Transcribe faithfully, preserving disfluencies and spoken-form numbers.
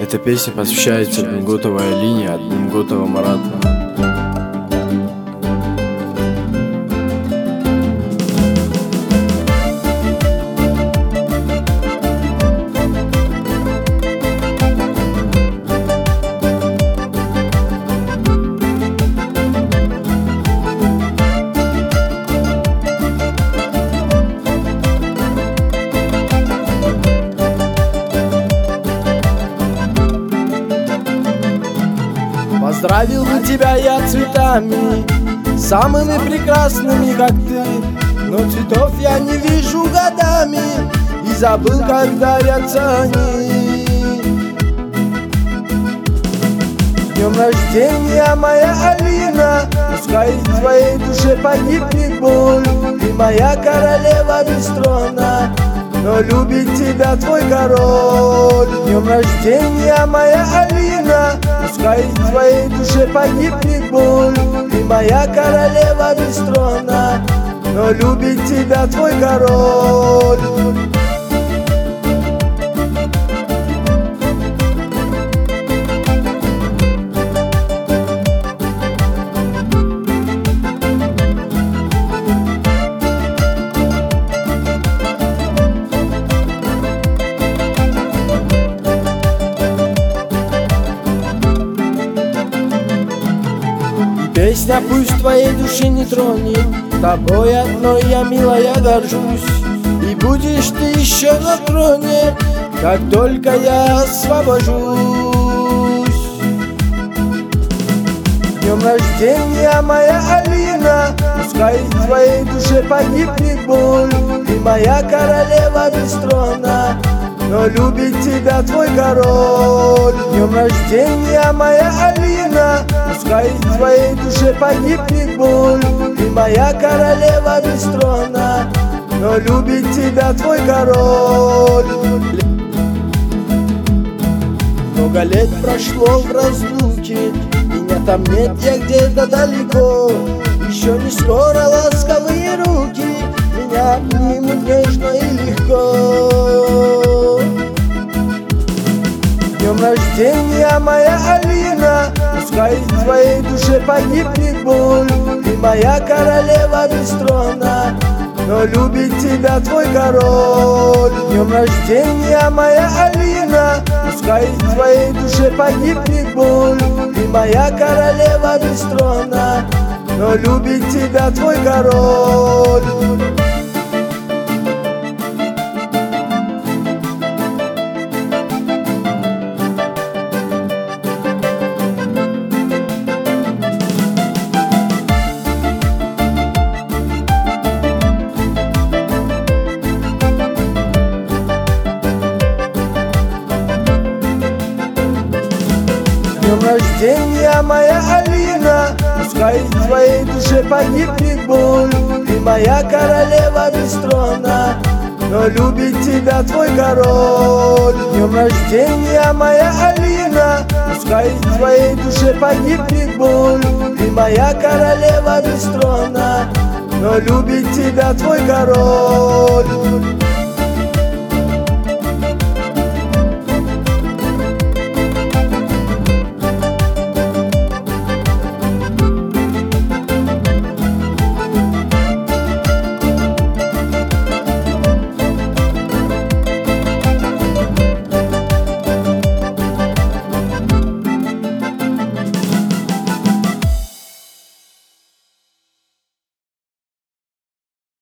Эта песня посвящается Бунгутовой Алине от Бунгутова Марата. Поздравил бы тебя я цветами, самыми прекрасными, как ты, но цветов я не вижу годами и забыл, как дарятся они. С днем рождения, моя Алина, пускай в твоей душе погибнет боль. Ты моя королева без трона, но любит тебя твой король. С днем рождения, моя Алина, пускай в твоей душе погибнет боль. Ты моя королева без трона, но любит тебя твой король. Песня пусть твоей души не тронет, тобой одной я, милая, горжусь. И будешь ты еще на троне, как только я освобожусь. С днем рождения, моя Алина, пускай в твоей душе погибнет боль. Ты моя королева без трона, но любит тебя твой король. С днем рождения, моя Алина, пускай в твоей душе погибнет боль. Ты моя королева без трона, но любит тебя твой король. Много лет прошло в разлуке, меня там нет, я где-то далеко. Еще не скоро ласковые руки меня обнимут нежно и легко. С днем рождения, моя Алина, пускай в твоей душе погибнет боль. Ты моя королева без трона, но любит тебя твой король. С днем рождения, моя Алина, пускай в твоей душе погибнет боль. Ты моя королева без трона, но любит тебя твой король. С днем рождения, моя Алина, пускай в твоей душе погибнет боль. Ты моя королева без трона, но любит тебя твой король. С днем рождения, моя Алина, пускай в твоей душе погибнет боль. Ты моя королева без трона, но любит тебя твой король.